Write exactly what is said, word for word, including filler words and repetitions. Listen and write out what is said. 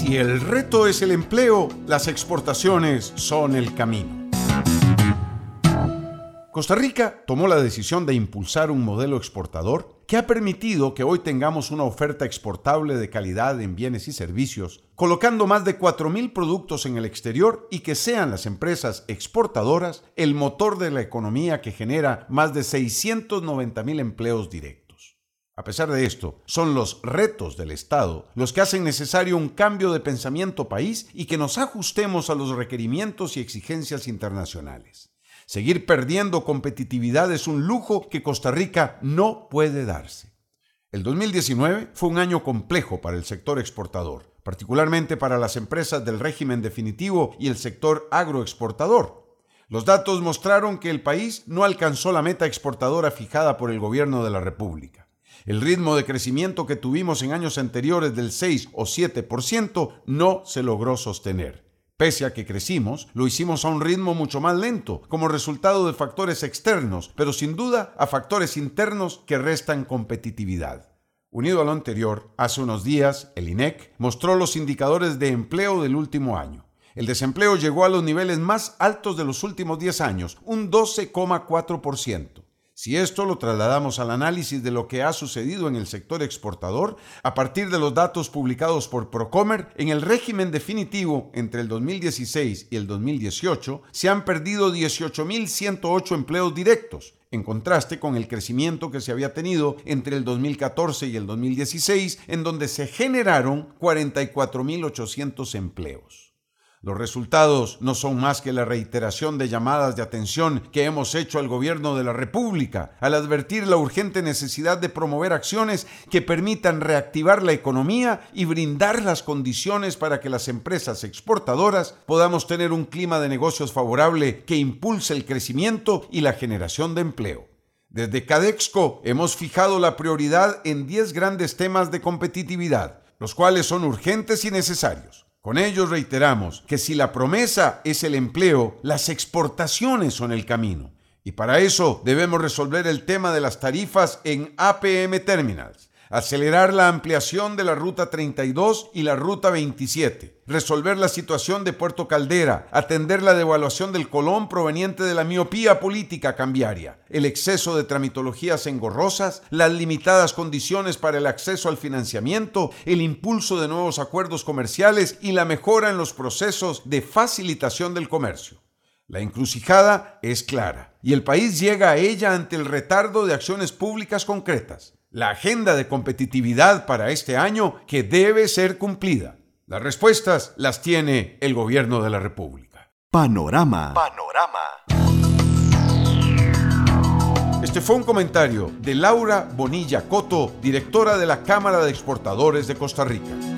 Si el reto es el empleo, las exportaciones son el camino. Costa Rica tomó la decisión de impulsar un modelo exportador que ha permitido que hoy tengamos una oferta exportable de calidad en bienes y servicios, colocando más de cuatro mil productos en el exterior y que sean las empresas exportadoras el motor de la economía que genera más de seiscientos noventa mil empleos directos. A pesar de esto, son los retos del Estado los que hacen necesario un cambio de pensamiento país y que nos ajustemos a los requerimientos y exigencias internacionales. Seguir perdiendo competitividad es un lujo que Costa Rica no puede darse. El dos mil diecinueve fue un año complejo para el sector exportador, particularmente para las empresas del régimen definitivo y el sector agroexportador. Los datos mostraron que el país no alcanzó la meta exportadora fijada por el gobierno de la República. El ritmo de crecimiento que tuvimos en años anteriores del seis o siete por ciento no se logró sostener. Pese a que crecimos, lo hicimos a un ritmo mucho más lento, como resultado de factores externos, pero sin duda a factores internos que restan competitividad. Unido a lo anterior, hace unos días, el I N E C mostró los indicadores de empleo del último año. El desempleo llegó a los niveles más altos de los últimos diez años, un doce coma cuatro por ciento. Si esto lo trasladamos al análisis de lo que ha sucedido en el sector exportador, a partir de los datos publicados por Procomer, en el régimen definitivo entre el dos mil dieciséis y el dos mil dieciocho se han perdido dieciocho mil ciento ocho empleos directos, en contraste con el crecimiento que se había tenido entre el dos mil catorce y el dos mil dieciséis, en donde se generaron cuarenta y cuatro mil ochocientos empleos. Los resultados no son más que la reiteración de llamadas de atención que hemos hecho al gobierno de la República al advertir la urgente necesidad de promover acciones que permitan reactivar la economía y brindar las condiciones para que las empresas exportadoras podamos tener un clima de negocios favorable que impulse el crecimiento y la generación de empleo. Desde Cadexco hemos fijado la prioridad en diez grandes temas de competitividad, los cuales son urgentes y necesarios. Con ellos reiteramos que si la promesa es el empleo, las exportaciones son el camino. Y para eso debemos resolver el tema de las tarifas en A P M Terminals, acelerar la ampliación de la Ruta treinta y dos y la Ruta veintisiete, resolver la situación de Puerto Caldera, atender la devaluación del colón proveniente de la miopía política cambiaria, el exceso de tramitologías engorrosas, las limitadas condiciones para el acceso al financiamiento, el impulso de nuevos acuerdos comerciales y la mejora en los procesos de facilitación del comercio. La encrucijada es clara y el país llega a ella ante el retardo de acciones públicas concretas. La agenda de competitividad para este año que debe ser cumplida. Las respuestas las tiene el gobierno de la República. Panorama. Panorama. Este fue un comentario de Laura Bonilla Coto, directora de la Cámara de Exportadores de Costa Rica.